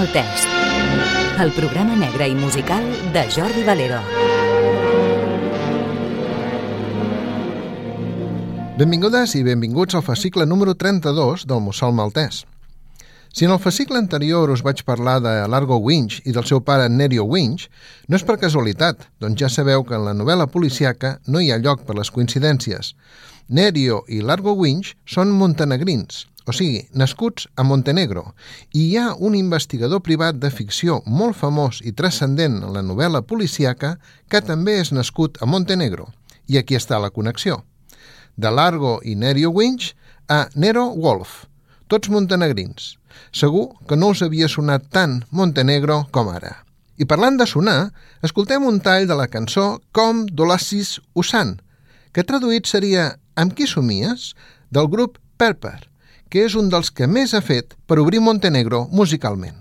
Maltès, el programa negre i musical de Jordi Valero. Benvingudes i benvinguts al fascicle número 32 del Mussol Maltès. Si en el fascicle anterior us vaig parlar de Largo Winch i del seu pare Nerio Winch, no és per casualitat, doncs ja sabeu que en la novel·la policíaca no hi ha lloc per les coincidències. Nerio i Largo Winch són montenegrins, o sigui, nascuts a Montenegro, i hi ha un investigador privat de ficció molt famós i transcendent en la novel·la policíaca que també és nascut a Montenegro. I aquí està la connexió. De Largo i Nerio Winch a Nero Wolf, tots montenegrins. Segur que no us havia sonat tant Montenegro com ara. I parlant de sonar, escoltem un tall de la cançó Com Dolassis Usan, que traduït seria Amb qui somies? Del grup Perper, que és un dels que més ha fet per obrir Montenegro musicalment.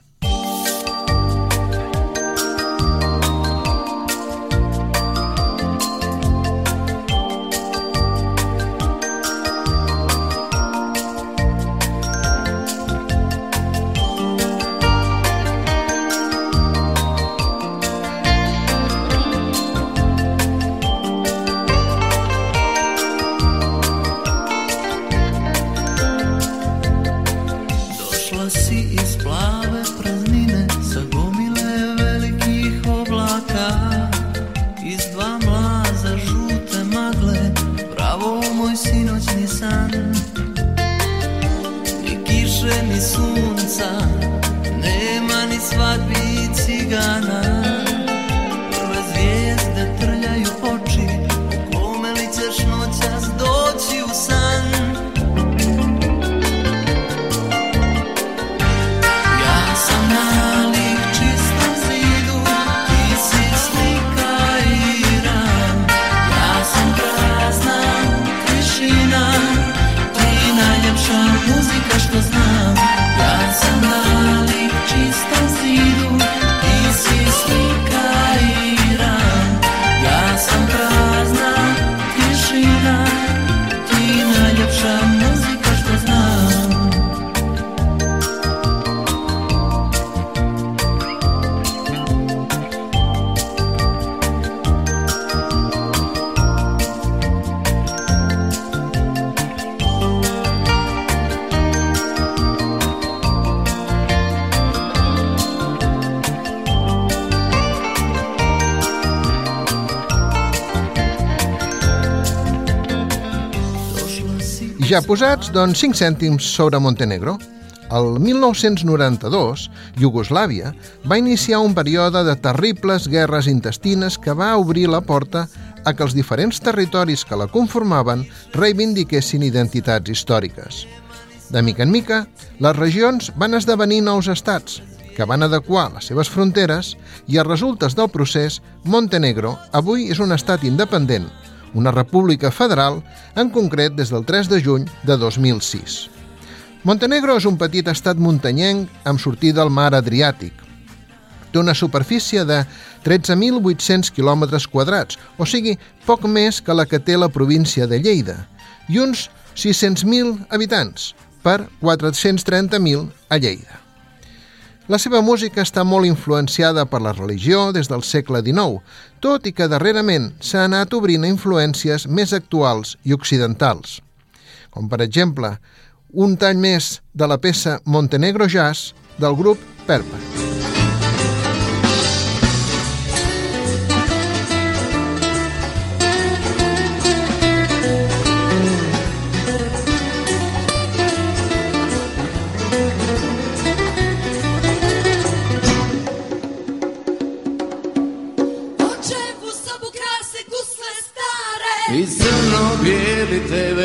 Ja posats, doncs 5 cèntims sobre Montenegro. El 1992, Iugoslàvia va iniciar un període de terribles guerres intestines que va obrir la porta a que els diferents territoris que la conformaven reivindiquessin identitats històriques. De mica en mica, les regions van esdevenir nous estats, que van adequar les seves fronteres i a resultes del procés, Montenegro avui és un estat independent, una república federal, en concret des del 3 de juny de 2006. Montenegro és un petit estat muntanyenc amb sortida al mar Adriàtic. Té una superfície de 13.800 quilòmetres quadrats, o sigui, poc més que la que té la província de Lleida, i uns 600.000 habitants, per 430.000 a Lleida. La seva música està molt influenciada per la religió des del segle XIX, tot i que darrerament s'ha anat obrint a influències més actuals i occidentals. Com per exemple, un tall més de la peça Montenegro Jazz del grup Perper. I crno-bijeli TV,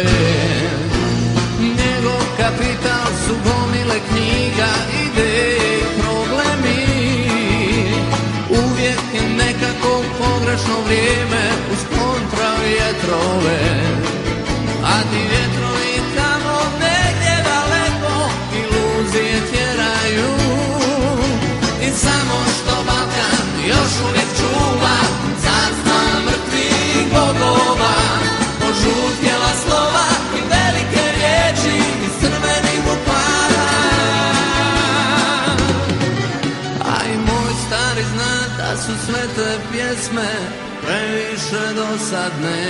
njegov kapital su gomile knjiga, ideje i problemi. Uvijek je nekako pogrešno vrijeme uz kontra vjetrove, a ti vjetrovi tamo negdje daleko iluzije tjeraju. I samo što Balkan još uvijek čuva carstva mrtvih bogova, požutjela slova i velike riječi iz crvenih bukvara. te pjesme previše dosadne.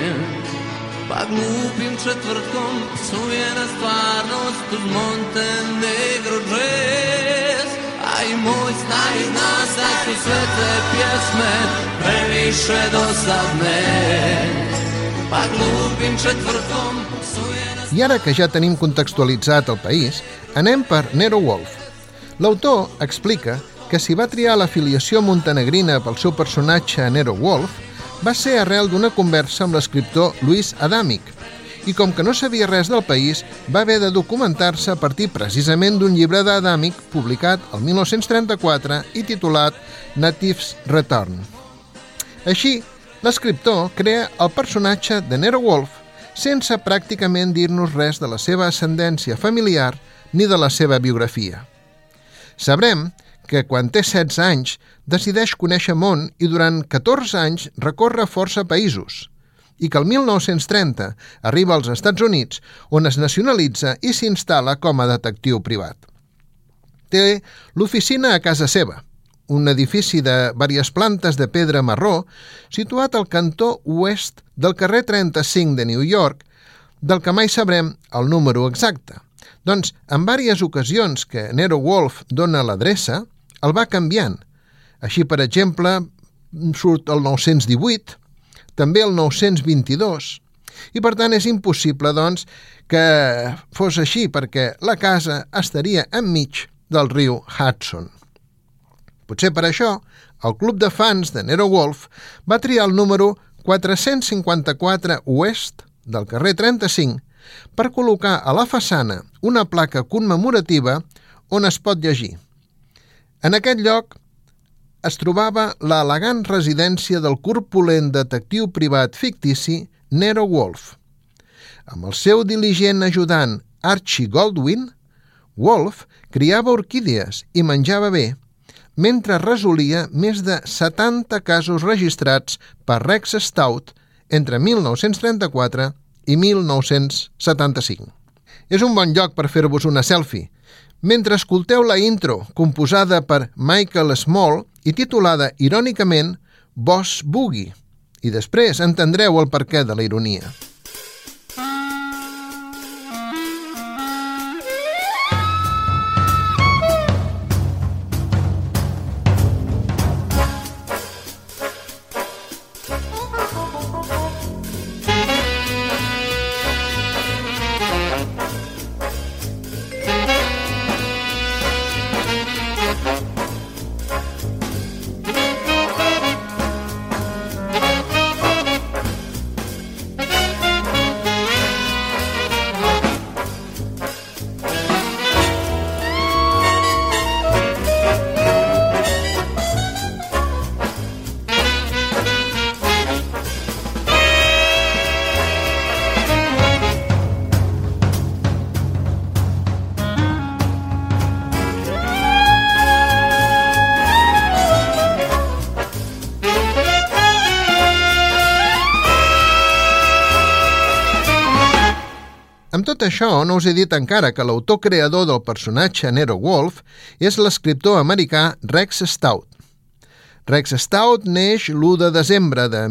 Pa glupim četvrtkom psuje na stvarnost uz Montenegro jazz. A i moj stari zna da su sve te pjesme previše dosadne. Pa glupim četvrtkom psuje na... I ara que ja tenim contextualitzat el país, anem per Nero Wolfe. L'autor explica que si va triar l'afiliació montenegrina pel seu personatge Nero Wolfe va ser arrel d'una conversa amb l'escriptor Luis Adamic, i com que no sabia res del país, va haver de documentar-se a partir precisament d'un llibre d'Adamic publicat el 1934 i titulat Natives Return. Així, l'escriptor crea el personatge de Nero Wolfe sense pràcticament dir-nos res de la seva ascendència familiar ni de la seva biografia. Sabrem que quan té 16 anys decideix conèixer món i durant 14 anys recorre força països i que el 1930 arriba als Estats Units on es nacionalitza i s'instal·la com a detectiu privat. Té l'oficina a casa seva, un edifici de diverses plantes de pedra marró situat al cantó oest del carrer 35 de New York, del que mai sabrem el número exacte. Doncs, en diverses ocasions que Nero Wolfe dona l'adreça, el va canviant. Així, per exemple, surt el 918, també el 922, i per tant és impossible, doncs, que fos així, perquè la casa estaria enmig del riu Hudson. Potser per això, el club de fans de Nero Wolfe va triar el número 454 oest del carrer 35 per col·locar a la façana una placa commemorativa on es pot llegir. En aquest lloc es trobava l'elegant residència del corpulent detectiu privat fictici Nero Wolfe. Amb el seu diligent ajudant Archie Goldwyn, Wolfe criava orquídies i menjava bé, mentre resolia més de 70 casos registrats per Rex Stout entre 1934 i 1975. És un bon lloc per fer-vos una selfie, mentre escolteu la intro composada per Michael Small i titulada irònicament Boss Boogie, i després entendreu el perquè de la ironia. Amb tot això, no us he dit encara que l'autor creador del personatge Nero Wolfe és l'escriptor americà Rex Stout. Rex Stout neix l'1 de desembre de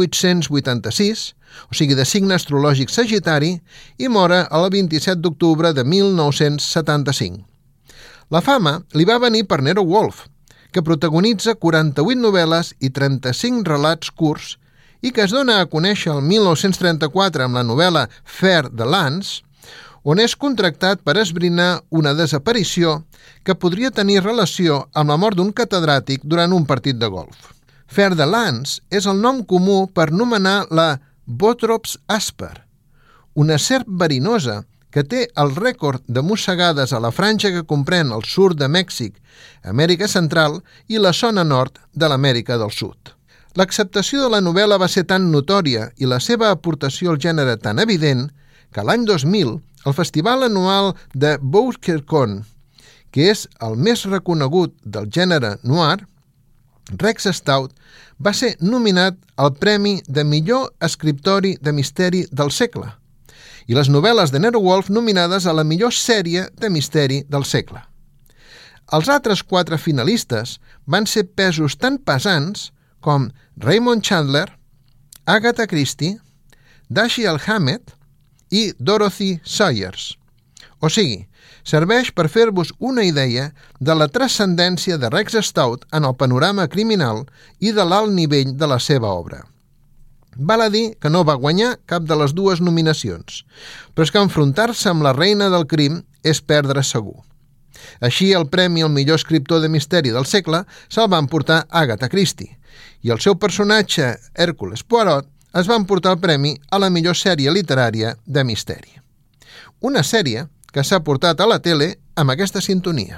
1886, o sigui de signe astrològic sagitari, i mora el 27 d'octubre de 1975. La fama li va venir per Nero Wolfe, que protagonitza 48 novel·les i 35 relats curts i que es dona a conèixer el 1934 amb la novel·la Fer de Lance, on és contractat per esbrinar una desaparició que podria tenir relació amb la mort d'un catedràtic durant un partit de golf. Fer de Lance és el nom comú per nomenar la Botrops asper, una serp verinosa que té el rècord de mossegades a la franja que comprèn el sud de Mèxic, Amèrica Central i la zona nord de l'Amèrica del Sud. L'acceptació de la novel·la va ser tan notòria i la seva aportació al gènere tan evident que l'any 2000 el festival anual de Bourke-Con, que és el més reconegut del gènere noir, Rex Stout va ser nominat al Premi de Millor Escriptori de Misteri del Segle i les novel·les de Nero Wolfe nominades a la millor sèrie de misteri del segle. Els altres 4 finalistes van ser pesos tan pesants com Raymond Chandler, Agatha Christie, Dashiell Hammett i Dorothy Sayers. O sigui, serveix per fer-vos una idea de la transcendència de Rex Stout en el panorama criminal i de l'alt nivell de la seva obra. Val a dir que no va guanyar cap de les dues nominacions, però és que enfrontar-se amb la reina del crim és perdre segur. Així, el premi al millor escriptor de misteri del segle se'l va emportar Agatha Christie i el seu personatge, Hercule Poirot, es va emportar el premi a la millor sèrie literària de misteri. Una sèrie que s'ha portat a la tele amb aquesta sintonia.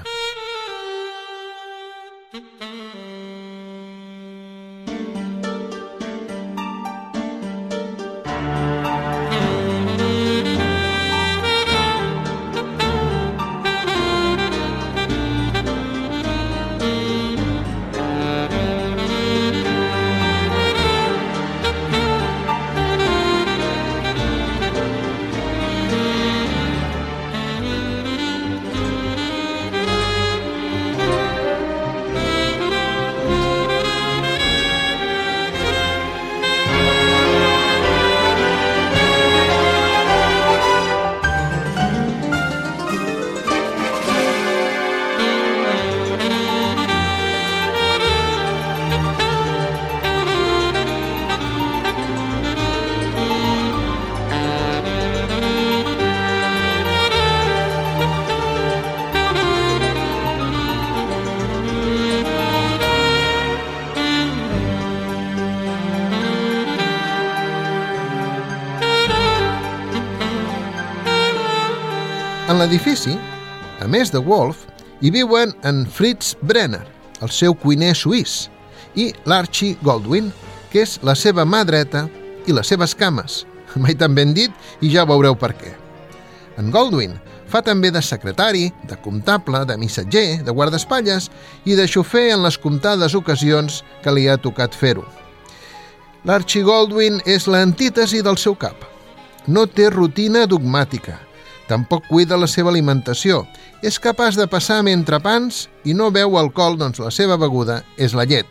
En l'edifici, a més de Wolf, hi viuen en Fritz Brenner, el seu cuiner suís, i l'Archie Goldwyn, que és la seva mà dreta i les seves cames. Mai tan ben dit i ja veureu per què. En Goldwyn fa també de secretari, de comptable, de missatger, de guardaespatlles i de xofer en les comptades ocasions que li ha tocat fer-ho. L'Archie Goldwyn és l'antítesi del seu cap. No té rutina dogmàtica. Tampoc cuida la seva alimentació. És capaç de passar entrepans i no beu alcohol, doncs la seva beguda és la llet.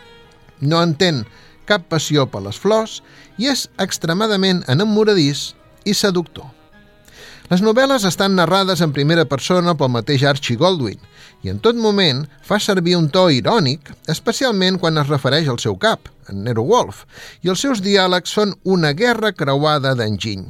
No entén cap passió per les flors i és extremadament enamoradís i seductor. Les novel·les estan narrades en primera persona pel mateix Archie Goldwyn i en tot moment fa servir un to irònic, especialment quan es refereix al seu cap, en Nero Wolfe, i els seus diàlegs són una guerra creuada d'enginy.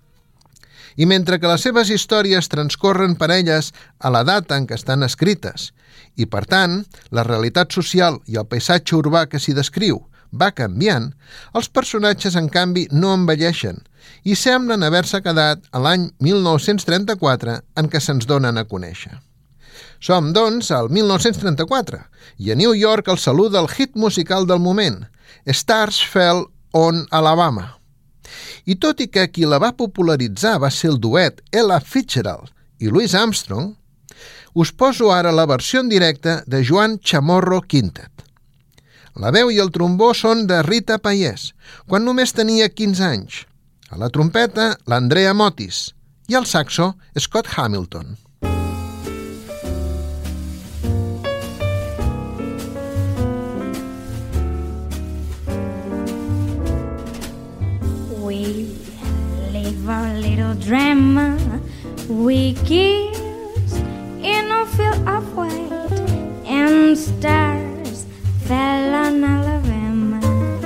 I mentre que les seves històries transcorren per elles a la data en què estan escrites, i per tant, la realitat social i el paisatge urbà que s'hi descriu va canviant, els personatges, en canvi, no envelleixen i semblen haver-se quedat a l'any 1934 en què se'ns donen a conèixer. Som, doncs, al 1934 i a New York el saluda el hit musical del moment, Stars Fell on Alabama. I tot i que qui la va popularitzar va ser el duet Ella Fitzgerald i Louis Armstrong, us poso ara la versió en directe de Joan Chamorro Quintet. La veu i el trombó són de Rita Payés, quan només tenia 15 anys. A la trompeta, l'Andrea Motis, i al saxo, Scott Hamilton. We live our little drama. We kiss in a field of white, and stars fell on Alabama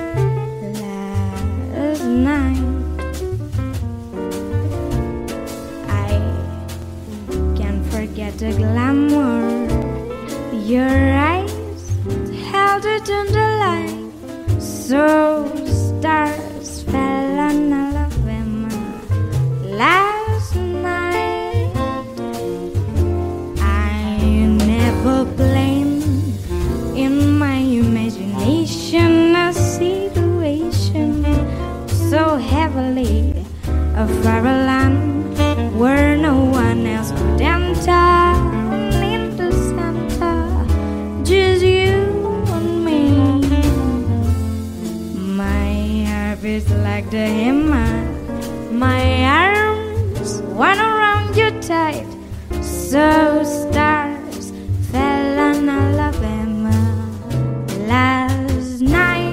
last night. I can't forget the glamour. Your eyes held it in the light. So stars fell on Alabama last night. I never planned in my imagination a situation so heavily a foreign land where no one else could enter into center, just you and me. My heart is like the hammer, my arms went around you tight, so stars fell on Alabama last night.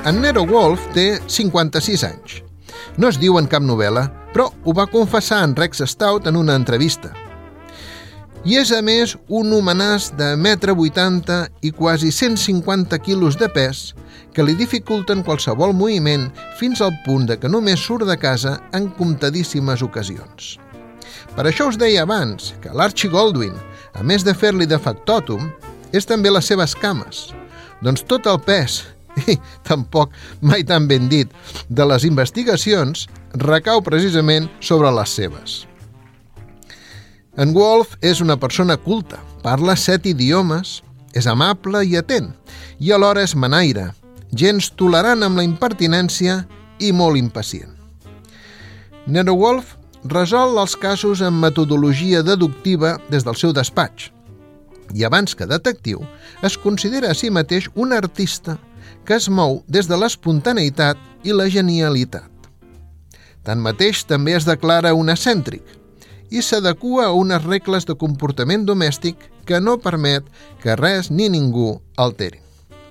En Nero Wolfe té 56 anys. No es diu en cap novel·la, però ho va confessar en Rex Stout en una entrevista. I és, a més, un homenàs de 1,80 m i quasi 150 quilos de pes que li dificulten qualsevol moviment fins al punt de que només surt de casa en comptadíssimes ocasions. Per això us deia abans que l'Archie Goldwyn, a més de fer-li de factòtum, és també les seves cames. Doncs tot el pes, i tampoc mai tan ben dit, de les investigacions recau precisament sobre les seves. En Wolfe és una persona culta, parla 7 idiomes, és amable i atent, i alhora és manaire, gens tolerant amb la impertinència i molt impacient. Nero Wolfe resol els casos amb metodologia deductiva des del seu despatx, i abans que detectiu es considera a si mateix un artista que es mou des de l'espontaneïtat i la genialitat. Tanmateix, també es declara un excèntric i s'adequa a unes regles de comportament domèstic que no permet que res ni ningú alterin.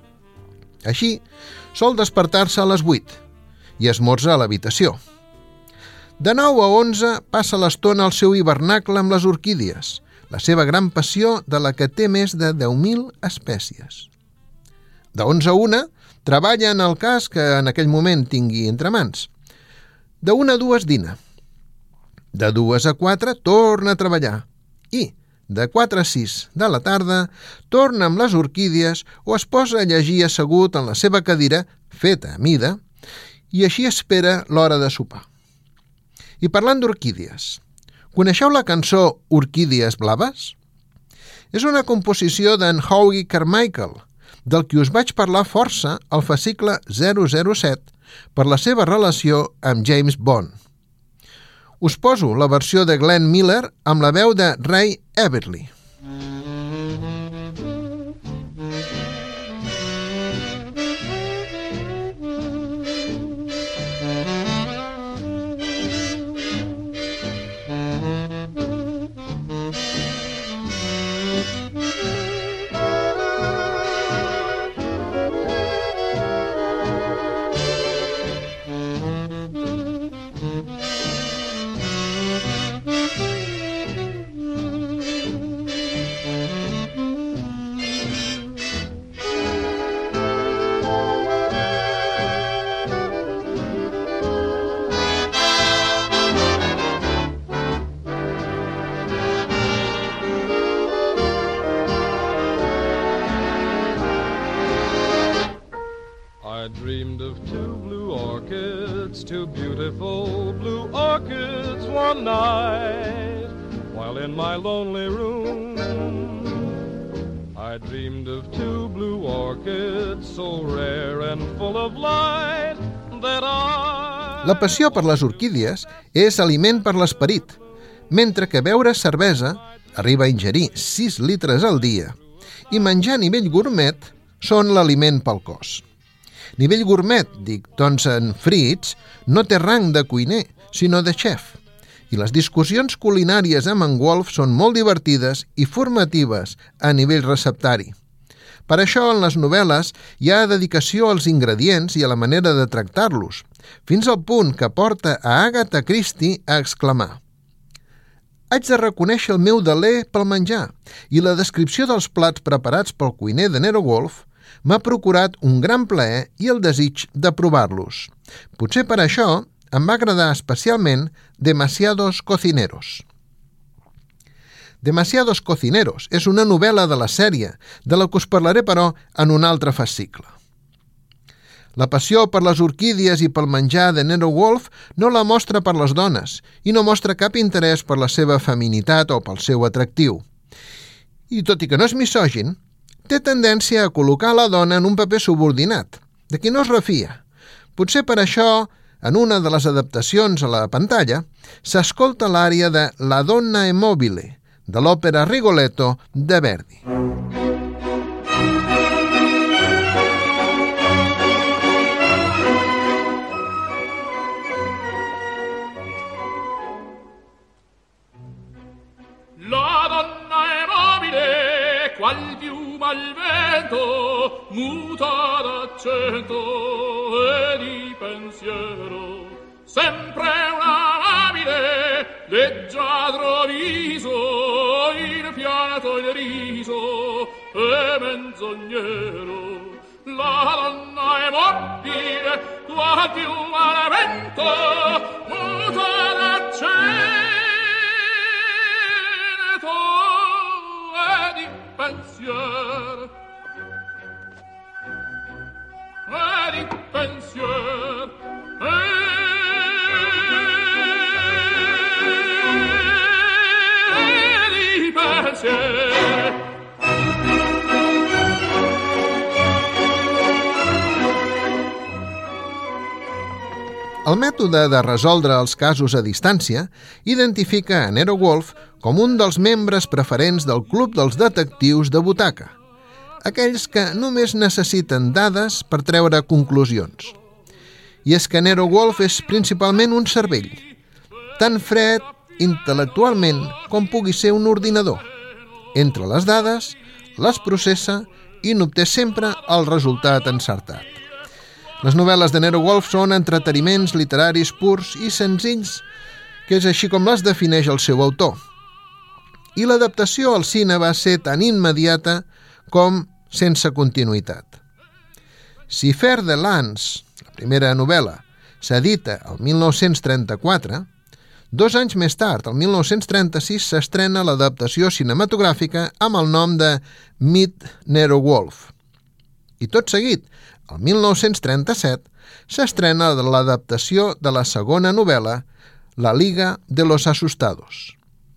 Així, sol despertar-se a les 8 i esmorza a l'habitació. De 9 a 11 passa l'estona al seu hivernacle amb les orquídies, la seva gran passió de la que té més de 10.000 espècies. De 11 a 1 treballa en el cas que en aquell moment tingui entre mans. De 1 a 2 dina. De 2 a 4 torna a treballar. I de 4 a 6 de la tarda torna amb les orquídies o es posa a llegir assegut en la seva cadira, feta a mida, i així espera l'hora de sopar. I parlant d'orquídies, coneixeu la cançó Orquídies blaves? És una composició d'en Howie Carmichael, del que us vaig parlar força al fascicle 007 per la seva relació amb James Bond. Us poso la versió de Glenn Miller amb la veu de Ray Everly. I dreamed of two blue orchids, two beautiful blue orchids one night, while in my lonely room. I dreamed of two blue orchids so rare and full of light that La passió per les orquídies és aliment per l'esperit, mentre que beure cervesa arriba a ingerir 6 litres al dia i menjar a nivell gourmet són l'aliment pel cos. Nivell gourmet, dic, doncs en Fritz no té rang de cuiner, sinó de xef. I les discussions culinàries amb en Wolfe són molt divertides i formatives a nivell receptari. Per això, en les novel·les hi ha dedicació als ingredients i a la manera de tractar-los, fins al punt que porta a Agatha Christie a exclamar: «Haig de reconèixer el meu deler pel menjar, i la descripció dels plats preparats pel cuiner de Nero Wolfe m'ha procurat un gran plaer i el desig de provar-los. Potser per això em va agradar especialment Demasiados Cocineros». Demasiados Cocineros és una novel·la de la sèrie, de la que us parlaré, però, en un altre fascicle. La passió per les orquídies i pel menjar de Nero Wolfe no la mostra per les dones i no mostra cap interès per la seva feminitat o pel seu atractiu. I tot i que no és misògin, té tendència a col·locar la dona en un paper subordinat, de qui no es refia. Potser per això, en una de les adaptacions a la pantalla, s'escolta l'ària de La donna è mobile, de l'òpera Rigoletto de Verdi. La donna è mobile, qual piuma al vento, muta d'accento, pensiero, sempre una labile, leggiadro viso, il pianto il riso, e menzognero. La donna è mobile, guardi umanamente, muta d'acceto e di pensier. E di pensier. E di pensier. El mètode de resoldre els casos a distància identifica a Nero Wolfe com un dels membres preferents del Club dels Detectius de Butaca, aquells que només necessiten dades per treure conclusions. I és que Nero Wolfe és principalment un cervell, tan fred intel·lectualment com pugui ser un ordinador. Entre les dades, les processa i n'obté sempre el resultat encertat. Les novel·les de Nero Wolfe són entreteniments literaris purs i senzills, que és així com les defineix el seu autor. I l'adaptació al cine va ser tan immediata com sense continuïtat. Si Fer de Lance, la primera novel·la, s'edita el 1934, 2 anys més tard, el 1936, s'estrena l'adaptació cinematogràfica amb el nom de Meet Nero Wolfe. I tot seguit, el 1937, s'estrena l'adaptació de la segona novel·la, La Liga de los Asustados.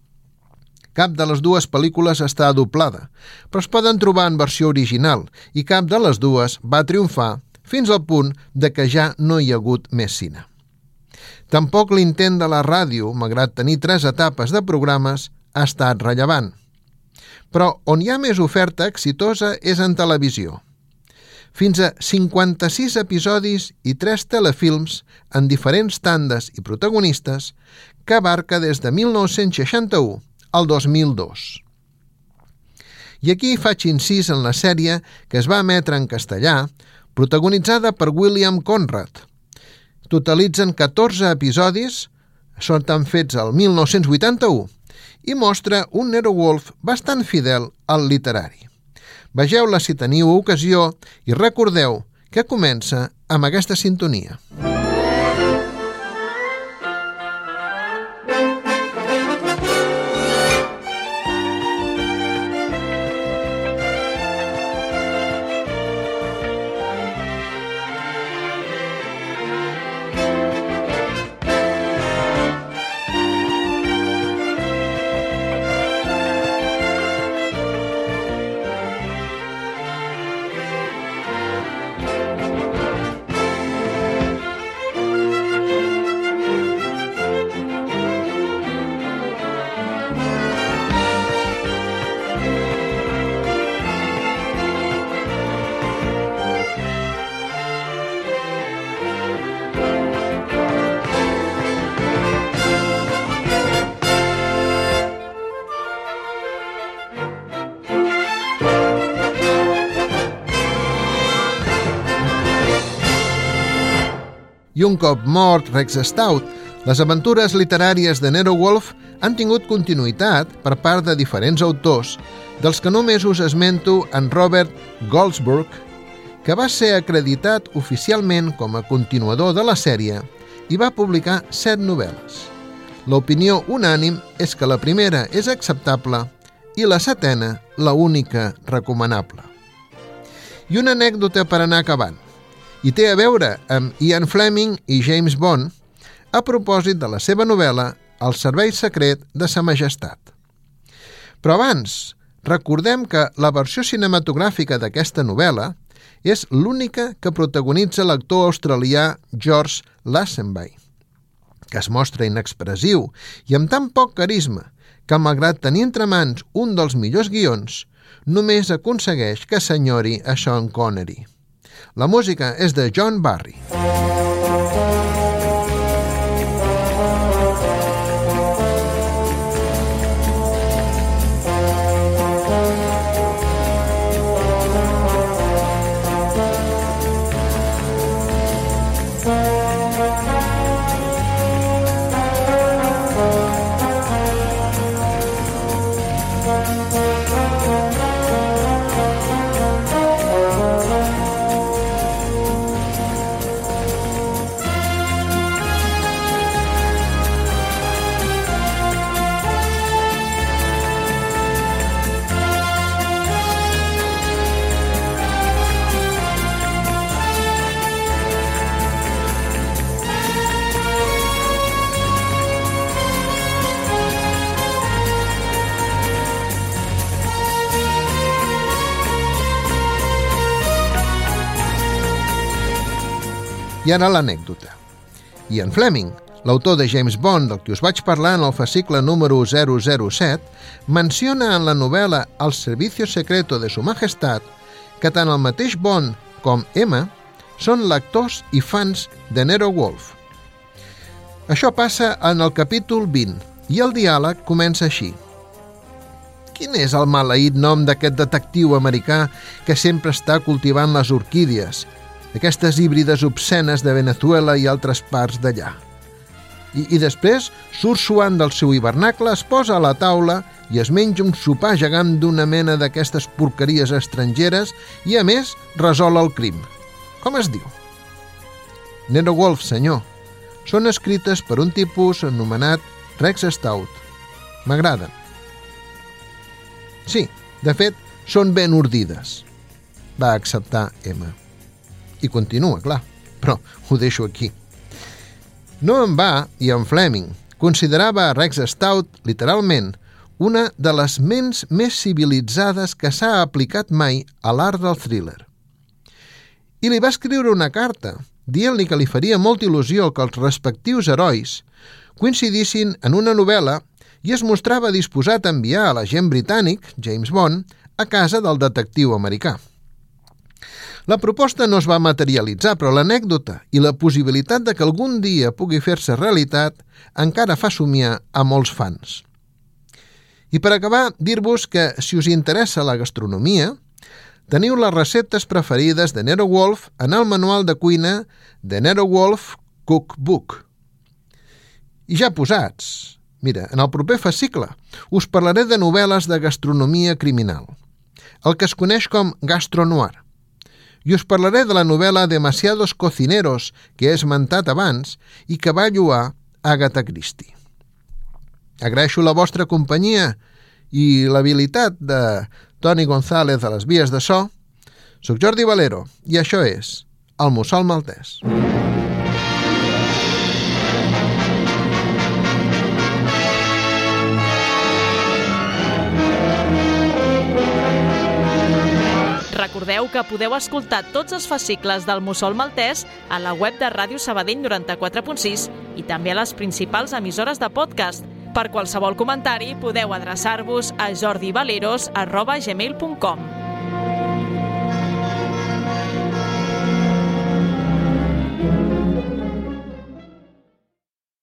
Cap de les dues pel·lícules està doblada, però es poden trobar en versió original i cap de les dues va triomfar fins al punt de que ja no hi ha hagut més cine. Tampoc l'intent de la ràdio, malgrat tenir 3 etapes de programes, ha estat rellevant. Però on hi ha més oferta exitosa és en televisió. Fins a 56 episodis i 3 telefilms en diferents tandes i protagonistes que abarca des de 1961 al 2002. I aquí faig incís en la sèrie que es va emetre en castellà, protagonitzada per William Conrad. Totalitzen 14 episodis, són fets al 1981, i mostra un Nero Wolfe bastant fidel al literari. Vegeu-la si teniu ocasió i recordeu que comença amb aquesta sintonia. I un cop mort Rex Stout, les aventures literàries de Nero Wolfe han tingut continuïtat per part de diferents autors, dels que només us esmento en Robert Goldsburg, que va ser acreditat oficialment com a continuador de la sèrie i va publicar 7 novel·les. L'opinió unànim és que la primera és acceptable i la 7ª la única recomanable. I una anècdota per anar acabant. I té a veure amb Ian Fleming i James Bond a propòsit de la seva novel·la El servei secret de Sa Majestat. Però abans, recordem que la versió cinematogràfica d'aquesta novel·la és l'única que protagonitza l'actor australià George Lazenby, que es mostra inexpressiu i amb tan poc carisma que, malgrat tenir entre mans un dels millors guions, només aconsegueix que s'enyori a Sean Connery. La música és de John Barry. I ara l'anècdota. Ian Fleming, l'autor de James Bond, del que us vaig parlar en el fascicle número 007, menciona en la novel·la El servicio secreto de su majestad que tant el mateix Bond com M són lectors i fans de Nero Wolfe. Això passa en el capítol 20 i el diàleg comença així. Quin és el maleït nom d'aquest detectiu americà que sempre està cultivant les orquídies, d'aquestes híbrides obscenes de Venezuela i altres parts d'allà? I després surt suant del seu hivernacle, es posa a la taula i es menja un sopar gegant d'una mena d'aquestes porqueries estrangeres i, a més, resol el crim. Com es diu? Nero Wolfe, senyor. Són escrites per un tipus anomenat Rex Stout. M'agraden. Sí, de fet, són ben ordides, va acceptar Emma. I continua, clar, però ho deixo aquí. No en va, i en Fleming considerava a Rex Stout, literalment, una de les ments més civilitzades que s'ha aplicat mai a l'art del thriller. I li va escriure una carta, dient-li que li faria molta il·lusió que els respectius herois coincidissin en una novel·la i es mostrava disposat a enviar a l'agent britànic, James Bond, a casa del detectiu americà. La proposta no es va materialitzar, però l'anècdota i la possibilitat de que algun dia pugui fer-se realitat encara fa somiar a molts fans. I per acabar, dir-vos que, si us interessa la gastronomia, teniu les receptes preferides de Nero Wolfe en el manual de cuina de Nero Wolfe Cookbook. I ja posats, mira, en el proper fascicle us parlaré de novel·les de gastronomia criminal, el que es coneix com gastronoir, i us parlaré de la novel·la Demasiados cocineros que he esmentat abans i que va lloar Agatha Christie. Agraeixo la vostra companyia i l'habilitat de Toni González a les vies de so. Soc Jordi Valero i això és El Mussol Maltès. Recordeu que podeu escoltar tots els fascicles del Mussol Maltès a la web de Ràdio Sabadell 94.6 i també a les principals emissores de podcast. Per qualsevol comentari podeu adreçar-vos a jordivaleros@gmail.com.